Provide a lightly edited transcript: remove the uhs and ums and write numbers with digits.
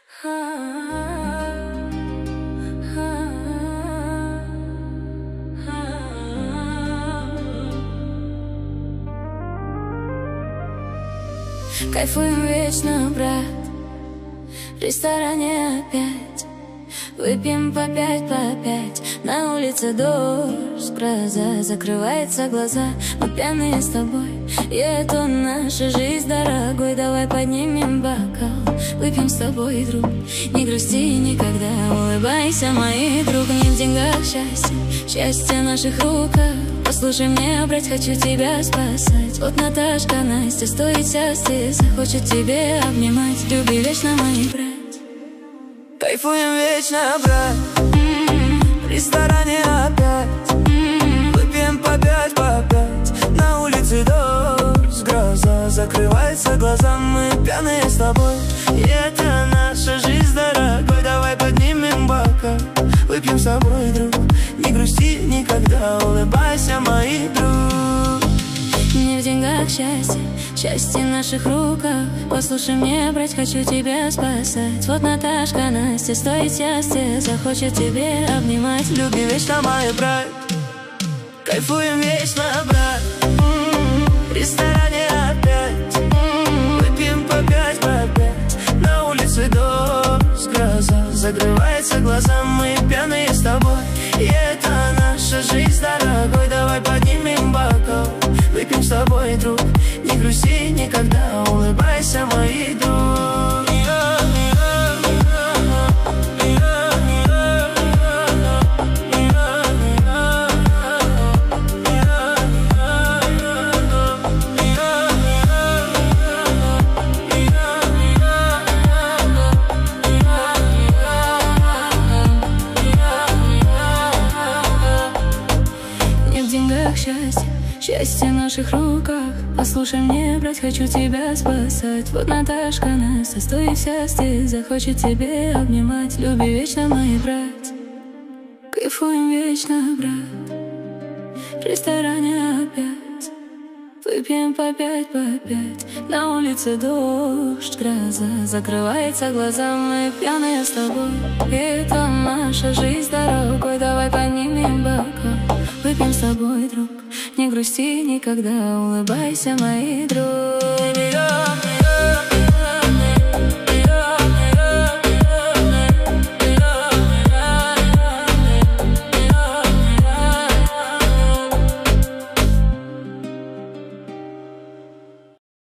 Кайфуем вечно, брат, в ресторане опять. Выпьем по пять, на улице дождь, гроза. Закрываются глаза, мы пьяные с тобой, и это наша жизнь, дорогой. Давай поднимем бокал, выпьем с тобой, друг. Не грусти никогда, улыбайся, мой друг. Не в деньгах счастье, счастье в наших руках. Послушай меня, брать, хочу тебя спасать. Вот Наташка, Настя, стоит счастье, захочет тебе обнимать. Люби вечно, мой брат. Кайфуем вечно, брат, в ресторане опять. Выпьем по пять, на улице дождь, гроза. Закрываются глаза, мы пьяные с тобой, и это наша жизнь, дорогой. Давай поднимем бокал, выпьем с тобой, друг. Не грусти никогда, улыбайся, мой друг. Не в деньгах счастье, счастье в наших руках. Послушай меня, брать, хочу тебя спасать. Вот Наташка, Настя, стоит счастье, захочет тебе обнимать. Люби вечно, мой брат, кайфуем вечно, брат, в ресторане опять. Выпьем по пять, на улице дождь, гроза. Закрываются глаза, мы пьяные с тобой, и это наша жизнь, дорогой. Давай поднимем бокал, выпьем с тобой, друг. Не грусти никогда, улыбайся, мой друг. Не в деньгах счастье, счастье в наших руках. Послушай мне, брать, хочу тебя спасать. Вот Наташка, Настя, стоит счастье, захочет тебе обнимать. Люби вечно, мой брат, кайфуем вечно, брат, в ресторане опять. Выпьем по пять, на улице дождь, гроза. Закрываются глаза, мы пьяные с тобой, и это наша жизнь, дорогой. Давай поднимем бокал, выпьем с тобой, друг. Не грусти никогда, улыбайся, мой друг.